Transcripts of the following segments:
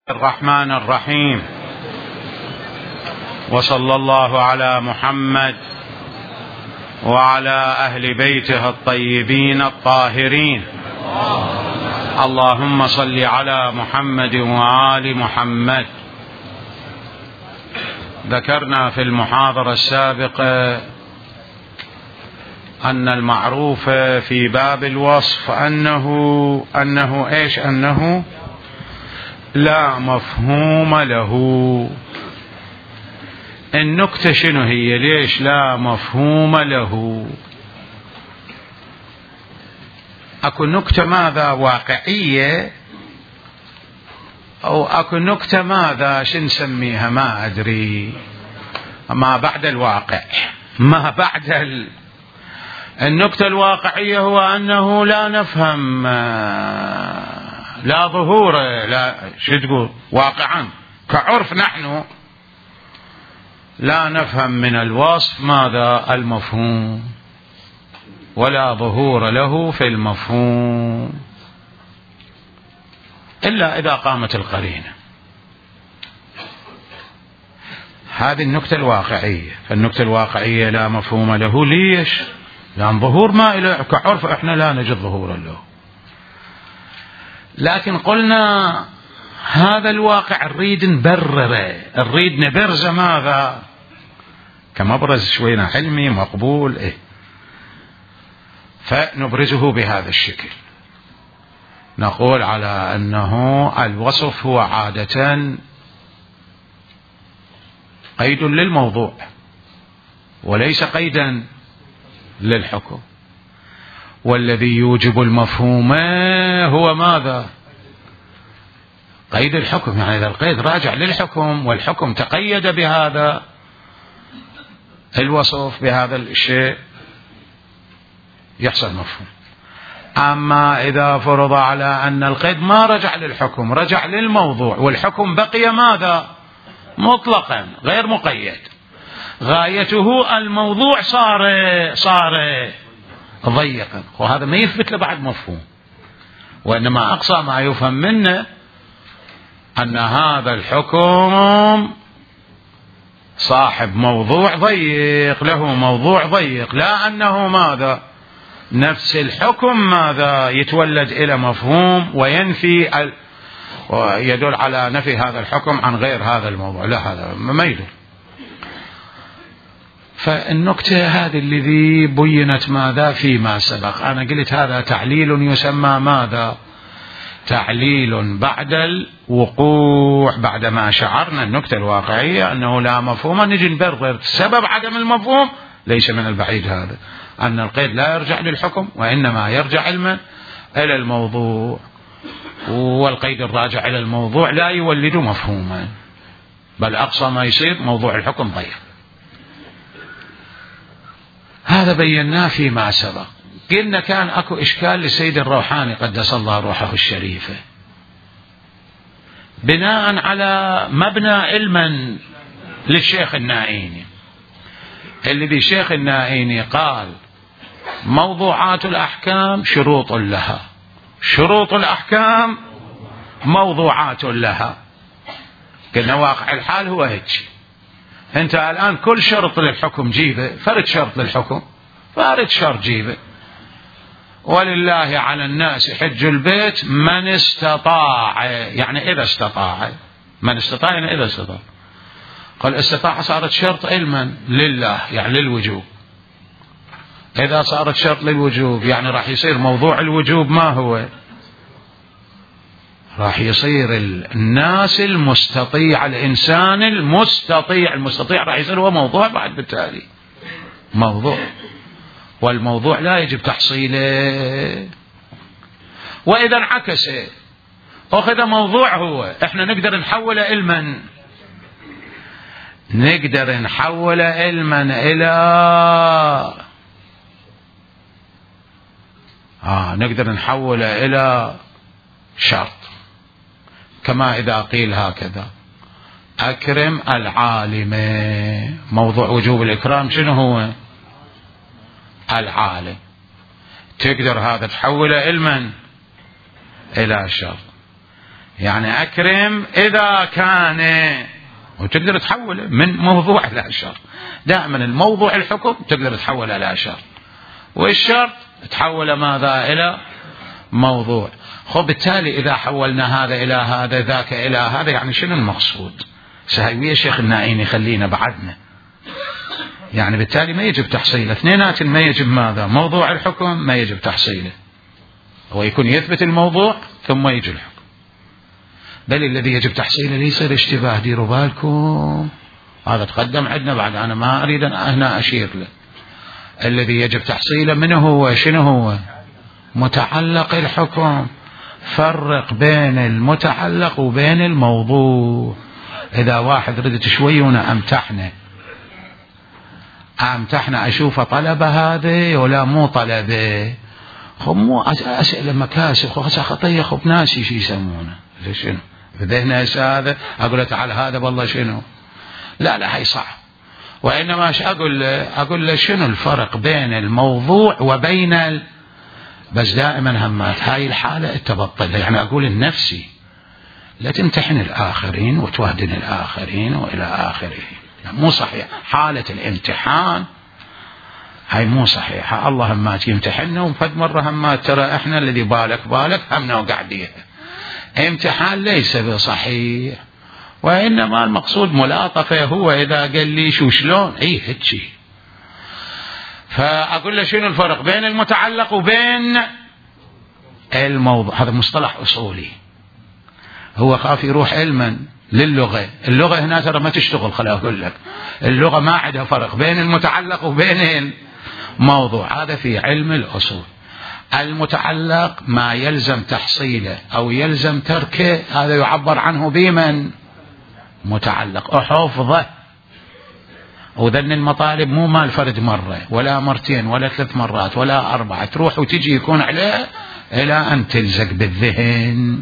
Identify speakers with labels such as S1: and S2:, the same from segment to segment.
S1: الرحمن الرحيم، وصلى الله على محمد وعلى أهل بيته الطيبين الطاهرين. اللهم صل على محمد وآل محمد. ذكرنا في المحاضرة السابقة أن المعروف في باب الوصف أنه لا مفهوم له. النكتة شنو هي؟ ليش لا مفهوم له؟ أكو نكتة ماذا واقعية، أو أكو نكتة ماذا نسميها ما أدري، ما بعد الواقع، ما بعد النكتة الواقعية هو أنه لا نفهم، لا ظهور، لا شو تقول واقعا كعرف نحن لا نفهم من الوصف ماذا المفهوم، ولا ظهور له في المفهوم إلا إذا قامت القرينة. هذه النكتة الواقعية. فالنكتة الواقعية لا مفهوم له. ليش؟ لأن ظهور ما إله كعرف إحنا لا نجد ظهورا له. لكن قلنا هذا الواقع نريد نبرره، نريد نبرزه ماذا؟ كمبرز شوينا علمي مقبول، فنبرزه بهذا الشكل. نقول على أنه الوصف هو عادة قيد للموضوع وليس قيدا للحكم، والذي يوجب المفهوم هو ماذا؟ قيد الحكم. يعني إذا القيد راجع للحكم والحكم تقيد بهذا الوصف بهذا الشيء يحصل مفهوم. أما إذا فرض على أن القيد ما رجع للحكم، رجع للموضوع، والحكم بقي ماذا؟ مطلقا غير مقيد، غايته الموضوع صار ضيقا، وهذا ما يثبت له بعد مفهوم. وإنما أقصى ما يفهم منه أن هذا الحكم صاحب موضوع ضيق، له موضوع ضيق، لا أنه ماذا؟ نفس الحكم ماذا؟ يتولد إلى مفهوم وينفي ويدل على نفي هذا الحكم عن غير هذا الموضوع. لا، هذا ما يدل. فالنكتة هذه الذي بينت ماذا فيما سبق. أنا قلت هذا تعليل يسمى ماذا؟ تعليل بعد الوقوع، بعدما شعرنا النكتة الواقعية أنه لا مفهوم، نجي نبرر سبب عدم المفهوم. ليس من البعيد هذا أن القيد لا يرجع للحكم، وإنما يرجع علما إلى الموضوع، والقيد الراجع إلى الموضوع لا يولد مفهوما، بل أقصى ما يصير موضوع الحكم ضيق. هذا بيناه فيما سبق. قلنا كان أكو إشكال لسيد الروحاني قدس الله روحه الشريفة، بناء على مبنى علما للشيخ النائيني. الذي الشيخ النائيني قال موضوعات الأحكام شروط لها، شروط الأحكام موضوعات لها. قلنا واقع الحال هو هيك. أنت الآن كل شرط للحكم جيبه، فرد شرط للحكم، فرد شرط جيبه. ولله على الناس حج البيت من استطاع، يعني إذا استطاع. من استطاع يعني إذا استطاع. قال استطاع صارت شرط علما لله، يعني للوجوب. إذا صارت شرط للوجوب يعني راح يصير موضوع الوجوب ما هو؟ راح يصير الناس المستطيع، الإنسان المستطيع. المستطيع راح يصير هو موضوع بعد بالتالي موضوع، والموضوع لا يجب تحصيله. وإذا انعكس أخذ موضوع هو، احنا نقدر نحوله علما، نقدر نحول علما نقدر نحوله إلى شرط. كما إذا قيل هكذا أكرم العالم، موضوع وجوب الإكرام شنو هو؟ العالم. تقدر هذا تحوله علما إلى شرط. يعني أكرم إذا كان، وتقدر تحوله من موضوع إلى شرط. دائما الموضوع الحكم تقدر تحوله إلى شرط، والشرط تحوله ماذا إلى موضوع. بالتالي إذا حولنا هذا إلى هذا ذاك إلى هذا، يعني شنو المقصود؟ سهوية الشيخ النائيني خلينا بعدنا، يعني بالتالي ما يجب تحصيله اثنينات، ما يجب ماذا موضوع الحكم ما يجب تحصيله، هو يكون يثبت الموضوع ثم يجي الحكم. بل الذي يجب تحصيله ليصير اشتباه، ديروا بالكم هذا تقدم عندنا بعد، أنا ما أريد أن هنا أشير له. الذي يجب تحصيله من هو؟ شنو هو؟ متعلق الحكم. فرق بين المتعلق وبين الموضوع. إذا واحد ردت شوي وأنا أمتحنا أشوف طلبة هذه ولا مو طلبة، مو أسئلة مكاسب خطية بناسي شو يسمونه شنو بدهنا هذا، أقول له تعال هذا والله شنو، لا هي صعب. وإنما ايش أقول له شنو الفرق بين الموضوع وبين بس دائما همات هاي الحالة التبطل، يعني أقول لنفسي لا تمتحن الآخرين وتوهدن الآخرين وإلى آخره، يعني مو صحيح. حالة الامتحان هاي مو صحيحة. الله همات يمتحننا، وفد مرة همات ترى احنا الذي بالك همنا وقاعدين. امتحان ليس بصحيح، وإنما المقصود ملاطفة. هو إذا قال لي شو شلون هيك، فأقول له شنو الفرق بين المتعلق وبين الموضوع. هذا مصطلح أصولي، هو خاف يروح علما للغة. اللغة هنا ترى ما تشتغل، خليني أقول لك اللغة ما عندها فرق بين المتعلق وبين الموضوع. هذا في علم الأصول. المتعلق ما يلزم تحصيله أو يلزم تركه، هذا يعبر عنه بمن متعلق وحفظه. وذن المطالب مو مال فرد مرة ولا مرتين ولا 3 مرات ولا 4، تروح وتجي يكون عليه إلى أن تلزق بالذهن.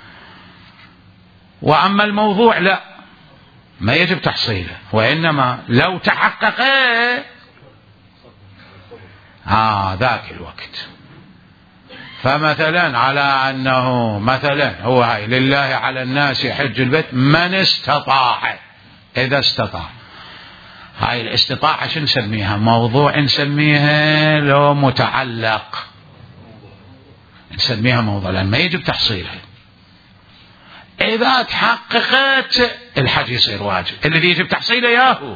S1: وأما الموضوع لا، ما يجب تحصيله، وإنما لو تحقق ذاك الوقت. فمثلا على أنه مثلا هو هاي لله على الناس حج البيت من استطاع، إذا استطاع. هاي الاستطاعة شو نسميها؟ موضوع نسميها، لو متعلق نسميها موضوع، لأن ما يجب تحصيلها. إذا تحققت الحج يصير واجب. الذي يجب تحصيله ياهو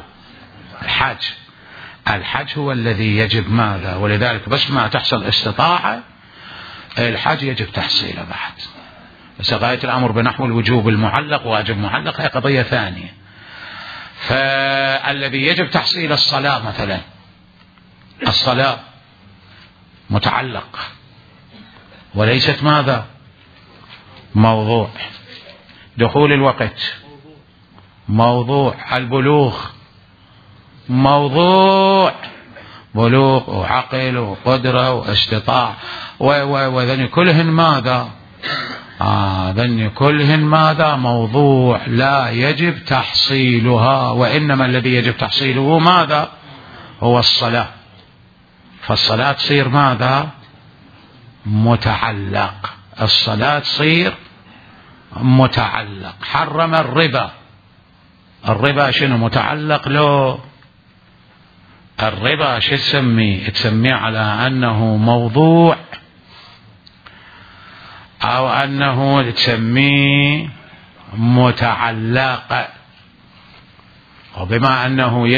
S1: الحج هو الذي يجب ماذا، ولذلك بس ما تحصل استطاعة الحج يجب تحصيله بعد. بس غاية الأمر بنحو الوجوب المعلق واجب معلق هي قضية ثانية. فالذي يجب تحصيل الصلاة مثلا، الصلاة متعلق وليست ماذا موضوع. دخول الوقت موضوع. البلوغ موضوع، بلوغ وعقل وقدرة واستطاع وذن كلهن ماذا ذن كلهن ماذا موضوع لا يجب تحصيلها. وإنما الذي يجب تحصيله ماذا هو الصلاة. فالصلاة تصير ماذا متعلق، الصلاة تصير متعلق. حرم الربا شنو متعلق له؟ الربا شو تسميه على أنه موضوع، أو أنه تسميه متعلق. وبما أنه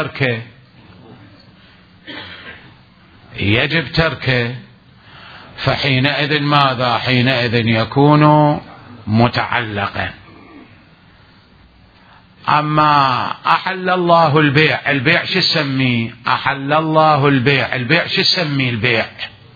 S1: يجب تركه فحينئذ ماذا؟ حينئذ يكون متعلقا. أما أحل الله البيع شو تسميه؟ أحل الله البيع شو تسميه؟ البيع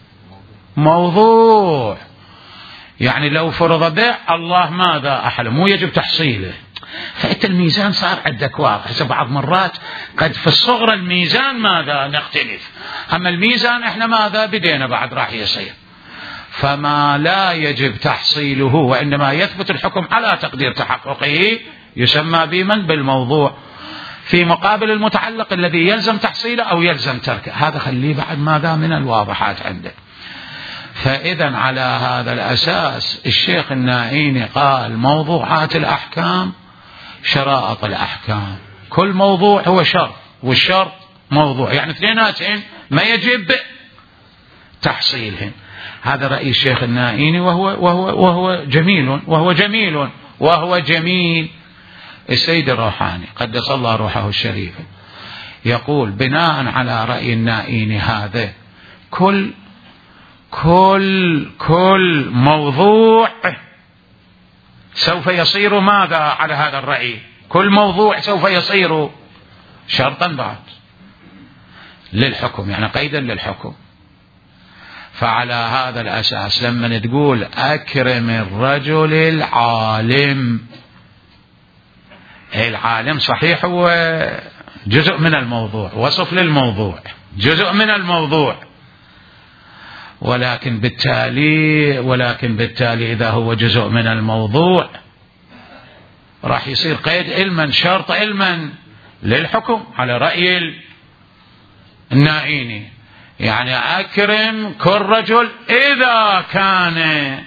S1: موضوع. يعني لو فرض بيع الله ماذا أحل، مو يجب تحصيله. فأنت الميزان صار عندك واضح. بعض مرات قد في الصغر الميزان ماذا نختلف، أما الميزان إحنا ماذا بدينا بعد راح يصير. فما لا يجب تحصيله وإنما يثبت الحكم على تقدير تحققه يسمى بمن بالموضوع، في مقابل المتعلق الذي يلزم تحصيله أو يلزم تركه. هذا خليه بعد ماذا من الواضحات عندك. فإذا على هذا الأساس الشيخ النائيني قال موضوعات الأحكام شرائط الأحكام، كل موضوع هو شرط والشرط موضوع، يعني اثنيناتهم ما يجب تحصيلهم. هذا رأي الشيخ النائيني وهو جميل. السيد الروحاني قدس الله روحه الشريفة يقول بناء على رأي النائيني هذا كل موضوع سوف يصير ماذا على هذا الرأي؟ كل موضوع سوف يصير شرطا بعد للحكم، يعني قيدا للحكم. فعلى هذا الأساس لما تقول أكرم الرجل العالم صحيح هو جزء من الموضوع، وصف للموضوع جزء من الموضوع، ولكن بالتالي إذا هو جزء من الموضوع راح يصير قيد علما شرط علما للحكم على رأي النائيني. يعني أكرم كل رجل إذا كان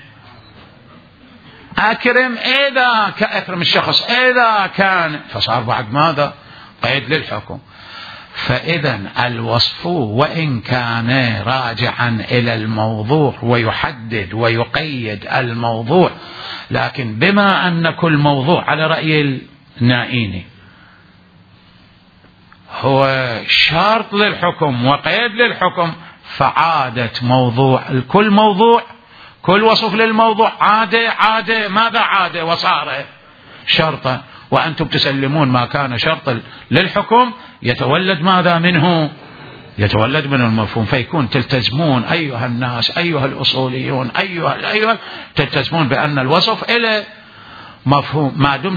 S1: أكرم الشخص إذا كان، فصار بعد ماذا؟ قيد للحكم. فإذا الوصف وإن كان راجعا إلى الموضوع ويحدد ويقيد الموضوع، لكن بما أن كل موضوع على رأي النائيني هو شرط للحكم وقيد للحكم، فعادة كل وصف للموضوع عادة ماذا عادة وصار شرطا، وأنتم تسلمون ما كان شرط للحكم يتولد ماذا منه؟ يتولد منه المفهوم. فيكون تلتزمون أيها الناس أيها الأصوليون أيها تلتزمون بأن الوصف إلى مفهوم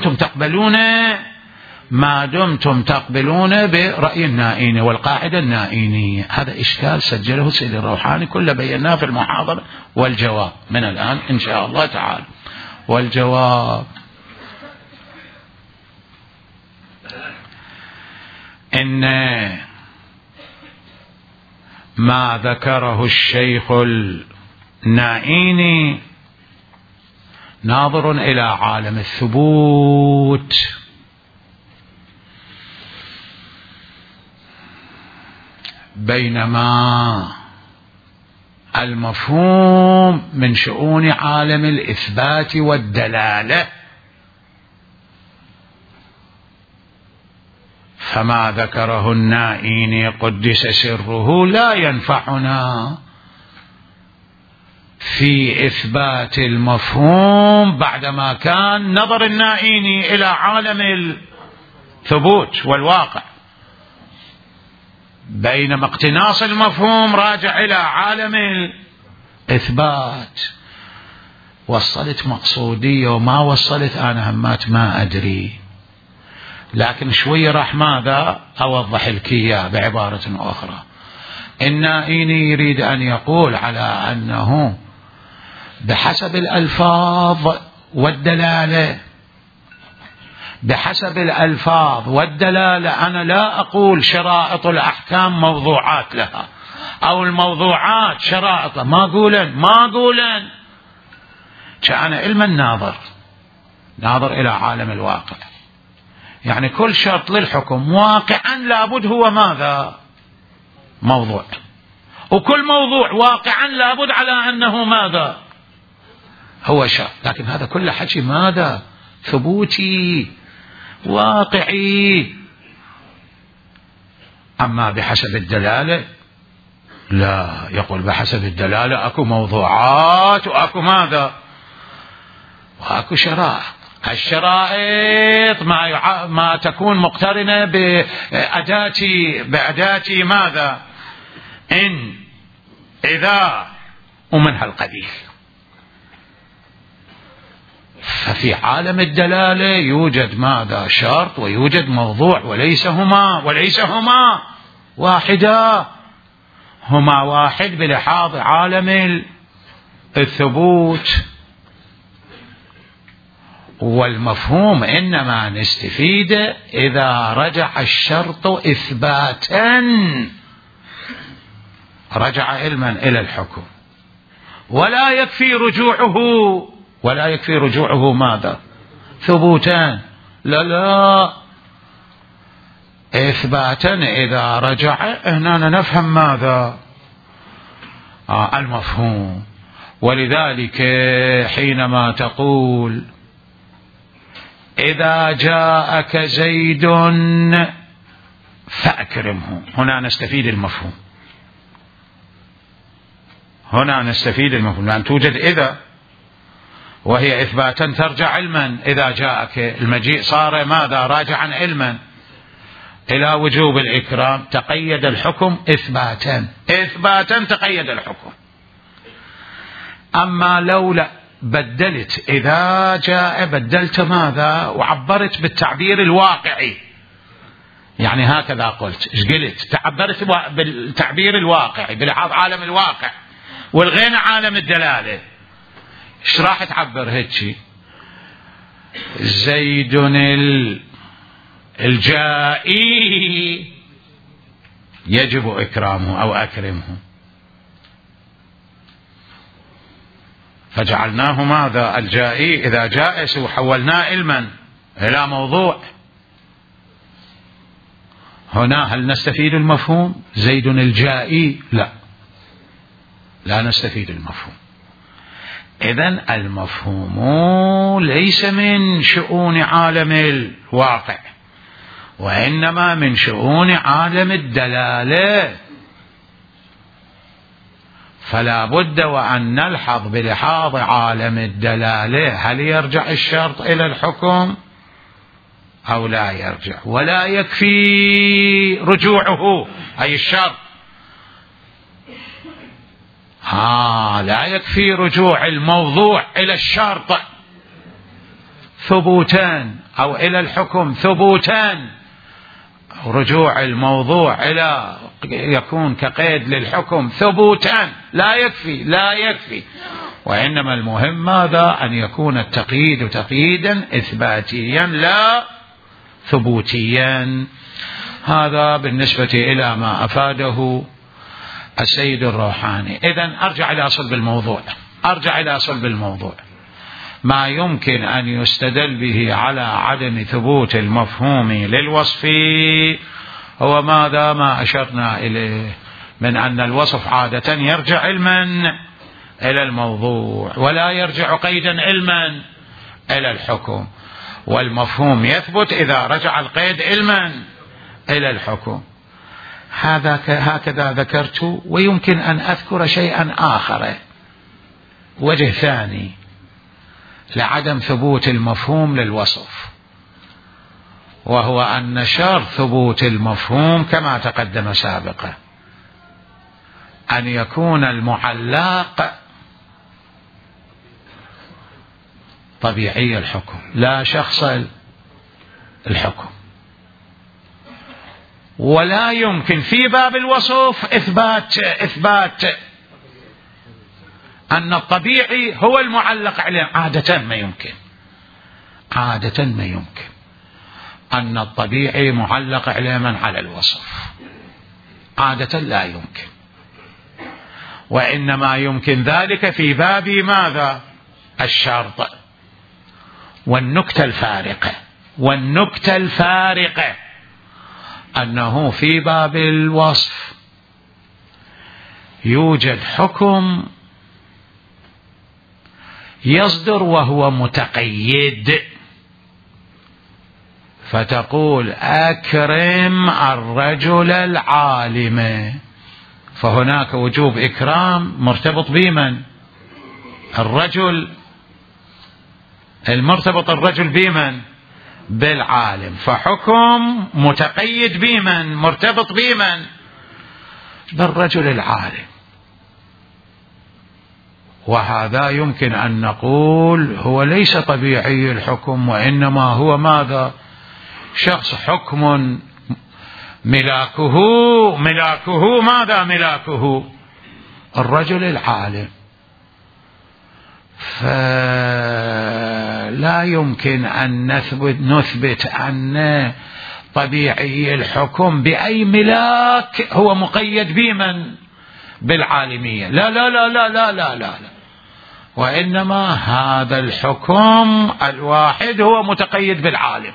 S1: ما دمتم تقبلون برأي النائيني والقاعدة النائينية. هذا إشكال سجله سيد الروحاني كله بيناه في المحاضرة والجواب من الآن إن شاء الله تعالى. والجواب إن ما ذكره الشيخ النائيني ناظر إلى عالم الثبوت، بينما المفهوم من شؤون عالم الإثبات والدلالة. فما ذكره النائيني قدس سره لا ينفعنا في إثبات المفهوم بعدما كان نظر النائيني إلى عالم الثبوت والواقع، بينما اقتناص المفهوم راجع إلى عالم الإثبات. وصلت مقصودية وما وصلت أنا همات ما أدري، لكن شوية راح ماذا أوضح لك إياه بعبارة أخرى. النائيني يريد أن يقول على أنه بحسب الألفاظ والدلالة أنا لا أقول شرائط الأحكام موضوعات لها أو الموضوعات شرائط، ما قولا كأنا علما ناظر إلى عالم الواقع. يعني كل شرط للحكم واقعا لابد هو ماذا؟ موضوع، وكل موضوع واقعا لابد على أنه ماذا؟ هو شرط. لكن هذا كله حكي ماذا؟ ثبوتي واقعي. أما بحسب الدلالة لا، يقول بحسب الدلالة أكو موضوعات وأكو ماذا؟ وأكو شرائط. الشرائط ما تكون مقترنة بأداة ماذا؟ إن إذا ومنها القبيل. ففي عالم الدلالة يوجد ماذا؟ شرط ويوجد موضوع، وليس هما واحدا، هما واحد بلحاظ عالم الثبوت. والمفهوم إنما نستفيد إذا رجع الشرط إثباتا، رجع علما إلى الحكم، ولا يكفي رجوعه ماذا؟ ثبوتان. لا إثباتا إذا رجع. هنا نفهم ماذا؟ المفهوم. ولذلك حينما تقول إذا جاءك زيد فأكرمه، هنا نستفيد المفهوم. لأن توجد إذا، وهي إثباتا ترجع علما. إذا جاءك المجيء صار ماذا؟ راجعا علما إلى وجوب الإكرام. تقيد الحكم إثباتا تقيد الحكم. أما لولا بدلت إذا جاء، بدلت ماذا؟ وعبرت بالتعبير الواقعي. يعني هكذا قلت، ايش قلت؟ تعبرت بالتعبير الواقعي بلحاظ عالم الواقع، والغينا عالم الدلالة. ايش راح تعبر هيك؟ زيد الجائي يجب إكرامه أو أكرمه، فجعلناه ماذا؟ الجائي إذا جائس، وحولناه علما إلى موضوع. هنا هل نستفيد المفهوم؟ زيد الجائي؟ لا نستفيد المفهوم. إذن المفهوم ليس من شؤون عالم الواقع، وإنما من شؤون عالم الدلالة. فلا بد وأن نلحظ بلحاظ عالم الدلالة هل يرجع الشرط إلى الحكم أو لا يرجع. ولا يكفي رجوعه أي الشرط، لا يكفي رجوع الموضوع إلى الشرط ثبوتان، أو إلى الحكم ثبوتان. رجوع الموضوع إلى يكون كقيد للحكم ثبوتان لا يكفي. وإنما المهم ماذا؟ أن يكون التقييد تقييدا إثباتيا لا ثبوتيا. هذا بالنسبة إلى ما أفاده السيد الروحاني. إذن أرجع إلى صلب الموضوع. ما يمكن أن يستدل به على عدم ثبوت المفهوم للوصف هو ماذا؟ ما أشرنا إليه من أن الوصف عادة يرجع علما إلى الموضوع، ولا يرجع قيدا علما إلى الحكم. والمفهوم يثبت إذا رجع القيد علما إلى الحكم. هكذا ذكرت. ويمكن أن أذكر شيئا آخر، وجه ثاني لعدم ثبوت المفهوم للوصف، وهو أن شرط ثبوت المفهوم كما تقدم سابقا أن يكون المعلق طبيعي الحكم لا شخص الحكم. ولا يمكن في باب الوصف إثبات أن الطبيعي هو المعلق عليه. عادة ما يمكن أن الطبيعي معلق علما على الوصف، عادة لا يمكن. وإنما يمكن ذلك في باب ماذا؟ الشرط. والنكتة الفارقة أنه في باب الوصف يوجد حكم يصدر وهو متقيد، فتقول أكرم الرجل العالم، فهناك وجوب إكرام مرتبط بمن؟ الرجل، المرتبط الرجل بمن؟ بالعالم. فحكم متقيد بمن؟ مرتبط بمن؟ بالرجل العالم. وهذا يمكن أن نقول هو ليس طبيعي الحكم، وإنما هو ماذا؟ شخص حكم ملاكه ماذا؟ ملاكه الرجل العالم. فلا يمكن أن نثبت أن طبيعي الحكم بأي ملاك هو مقيد بمن؟ بالعالمية. لا لا لا لا لا لا لا, لا. وإنما هذا الحكم الواحد هو متقيد بالعالم،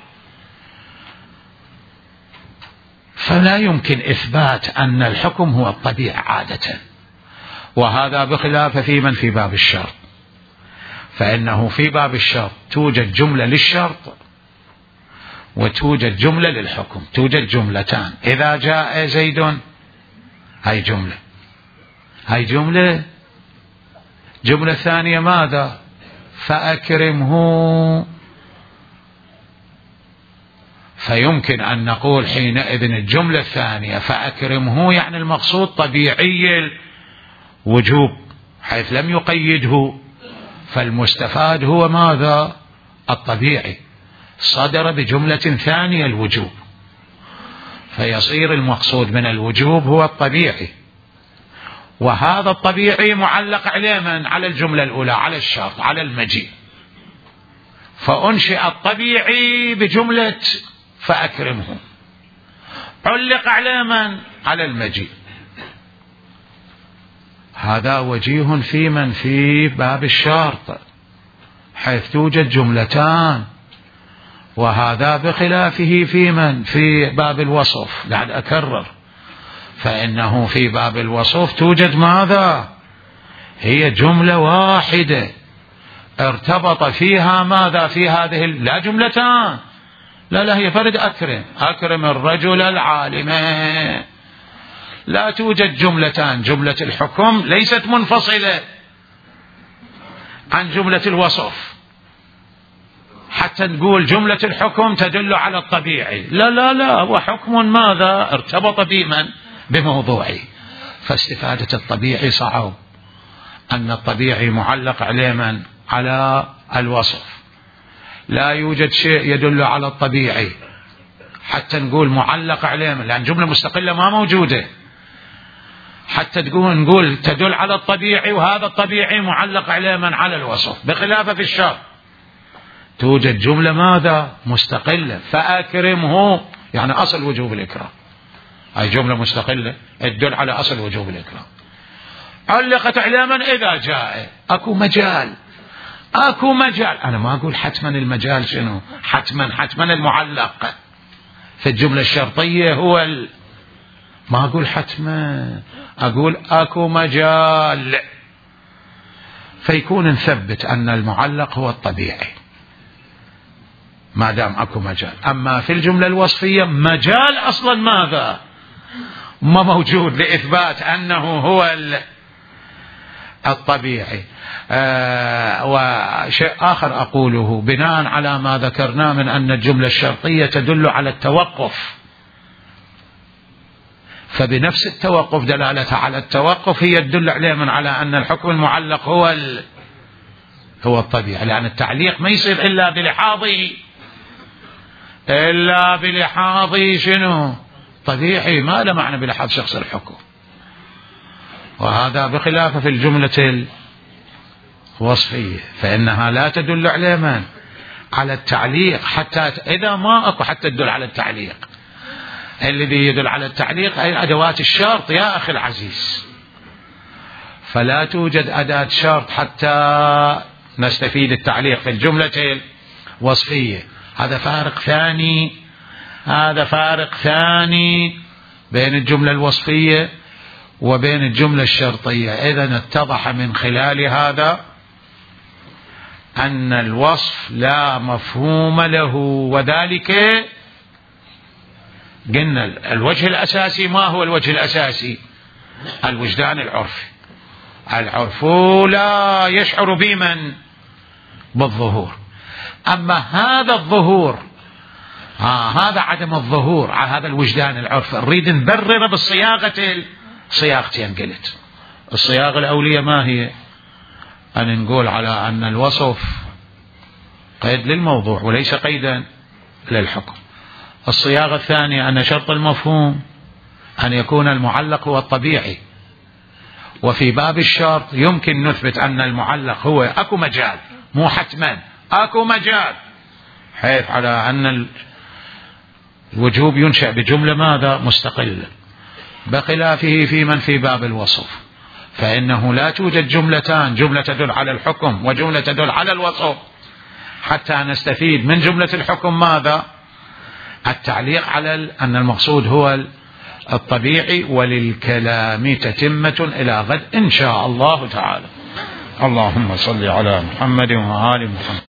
S1: فلا يمكن إثبات أن الحكم هو الطبيعة عادة. وهذا بخلاف في من في باب الشرط، فإنه في باب الشرط توجد جملة للشرط وتوجد جملة للحكم، توجد جملتان. إذا جاء زيد هاي جملة، هاي جملة ثانية ماذا؟ فأكرمه. فيمكن أن نقول حينئذ الجملة الثانية فأكرمه يعني المقصود طبيعي الوجوب حيث لم يقيده، فالمستفاد هو ماذا؟ الطبيعي، صدر بجملة ثانية الوجوب، فيصير المقصود من الوجوب هو الطبيعي، وهذا الطبيعي معلق عليه من؟ على الجملة الأولى، على الشرط، على المجيء، فأنشئ الطبيعي بجملة فأكرمه، علق عليه من؟ على المجيء. هذا وجيه في من في باب الشرط حيث توجد جملتان، وهذا بخلافه في من في باب الوصف. لعل أكرر، فإنه في باب الوصف توجد ماذا؟ هي جملة واحدة ارتبط فيها ماذا؟ في هذه لا جملتان، لا هي فرد أكرم الرجل العالم، لا توجد جملتان. جملة الحكم ليست منفصلة عن جملة الوصف حتى نقول جملة الحكم تدل على الطبيعي، لا وحكم ماذا؟ ارتبط بمن؟ بموضوعي. فاستفادة الطبيعي صعب، أن الطبيعي معلق عليه من؟ على الوصف، لا يوجد شيء يدل على الطبيعي حتى نقول معلق عليه من، لأن جملة مستقلة ما موجودة حتى نقول تدل على الطبيعي، وهذا الطبيعي معلق عليه من؟ على الوصف. بخلاف في الشرط توجد جملة ماذا؟ مستقلة، فأكرمه يعني أصل وجوب الإكرام، هاي جملة مستقلة تدل على أصل وجوب الإكرام، علقت عليه من؟ إذا جاء. أكو مجال، أنا ما أقول حتما المجال شنو؟ حتما المعلق في الجملة الشرطية هو ما أقول حتما، أقول أكو مجال، فيكون نثبت أن المعلق هو الطبيعي ما دام أكو مجال. أما في الجملة الوصفية مجال أصلا ماذا؟ ما موجود لإثبات أنه هو الطبيعي. وشيء آخر أقوله بناء على ما ذكرناه من أن الجملة الشرطية تدل على التوقف، فبنفس التوقف دلالة على التوقف هي تدل عليه من على أن الحكم المعلق هو الطبيعي، لأن التعليق ما يصير إلا بلحاظ شنو؟ طبيعي، ما له معنى بلحاظ شخص الحكم. وهذا بخلاف في الجملة الوصفية، فإنها لا تدل عليه من؟ على التعليق، حتى إذا ما أكو حتى تدل على التعليق. الذي يدل على التعليق أي أدوات الشرط يا أخي العزيز، فلا توجد أداة شرط حتى نستفيد التعليق في الجملة الوصفية. هذا فارق ثاني بين الجملة الوصفية وبين الجملة الشرطية. إذن اتضح من خلال هذا أن الوصف لا مفهوم له، وذلك قلنا الوجه الأساسي. ما هو الوجه الأساسي؟ الوجدان العرفي. العرف لا يشعر بمن؟ بالظهور. أما هذا الظهور هذا عدم الظهور، هذا الوجدان العرفي نريد نبرر صياغتين. قلت الصياغة الأولية ما هي؟ أن نقول على أن الوصف قيد للموضوع وليس قيدا للحكم. الصياغة الثانية أن شرط المفهوم أن يكون المعلق هو الطبيعي، وفي باب الشرط يمكن نثبت أن المعلق هو أكو مجال، مو حتما، أكو مجال، حيث على أن الوجوب ينشأ بجملة ماذا؟ مستقلة، بخلافه في من في باب الوصف، فإنه لا توجد جملتان، جملة تدل على الحكم وجملة تدل على الوصف، حتى نستفيد من جملة الحكم ماذا؟ التعليق على أن المقصود هو الطبيعي. وللكلام تتمة إلى غد إن شاء الله تعالى. اللهم صل على محمد وآل محمد.